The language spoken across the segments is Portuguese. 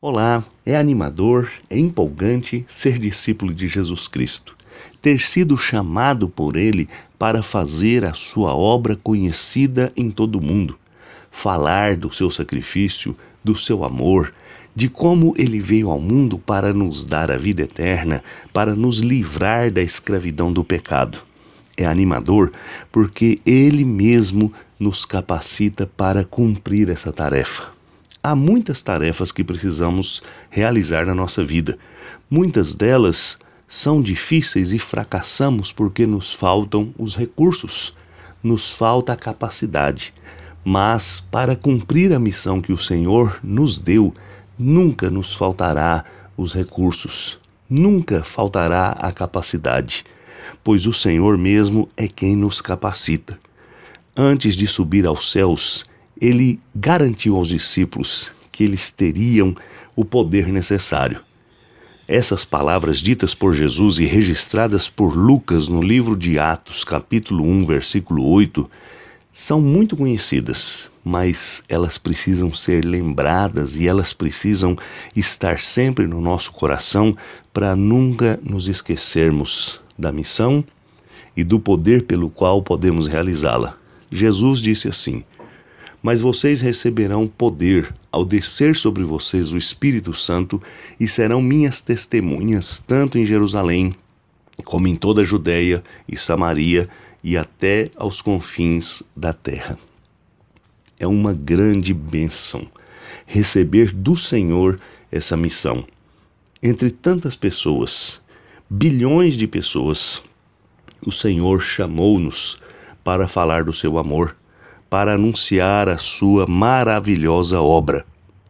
Olá, é animador, é empolgante ser discípulo de Jesus Cristo, ter sido chamado por Ele para fazer a sua obra conhecida em todo o mundo, falar do seu sacrifício, do seu amor, de como Ele veio ao mundo para nos dar a vida eterna, para nos livrar da escravidão do pecado. É animador porque Ele mesmo nos capacita para cumprir essa tarefa. Há muitas tarefas que precisamos realizar na nossa vida. Muitas delas são difíceis e fracassamos porque nos faltam os recursos, nos falta a capacidade. Mas para cumprir a missão que o Senhor nos deu, nunca nos faltará os recursos, nunca faltará a capacidade, pois o Senhor mesmo é quem nos capacita. Antes de subir aos céus, Ele garantiu aos discípulos que eles teriam o poder necessário. Essas palavras ditas por Jesus e registradas por Lucas no livro de Atos, capítulo 1, versículo 8, são muito conhecidas, mas elas precisam ser lembradas e elas precisam estar sempre no nosso coração para nunca nos esquecermos da missão e do poder pelo qual podemos realizá-la. Jesus disse assim: mas vocês receberão poder ao descer sobre vocês o Espírito Santo e serão minhas testemunhas tanto em Jerusalém como em toda a Judéia e Samaria e até aos confins da terra. É uma grande bênção receber do Senhor essa missão. Entre tantas pessoas, bilhões de pessoas, o Senhor chamou-nos para falar do seu amor, para anunciar a sua maravilhosa obra.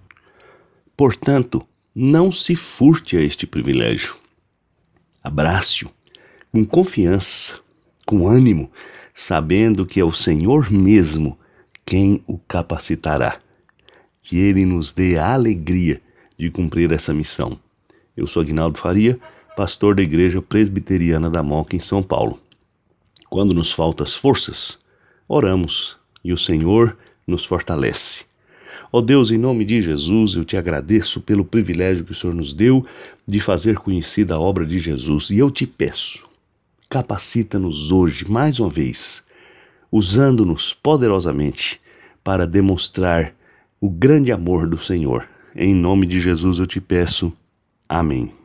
Portanto, não se furte a este privilégio. Abrace-o com confiança, com ânimo, sabendo que é o Senhor mesmo quem o capacitará. Que Ele nos dê a alegria de cumprir essa missão. Eu sou Aguinaldo Faria, pastor da Igreja Presbiteriana da Moca, em São Paulo. Quando nos faltam as forças, oramos e o Senhor nos fortalece. Ó Deus, em nome de Jesus, eu te agradeço pelo privilégio que o Senhor nos deu de fazer conhecida a obra de Jesus. E eu te peço, capacita-nos hoje, mais uma vez, usando-nos poderosamente para demonstrar o grande amor do Senhor. Em nome de Jesus eu te peço. Amém.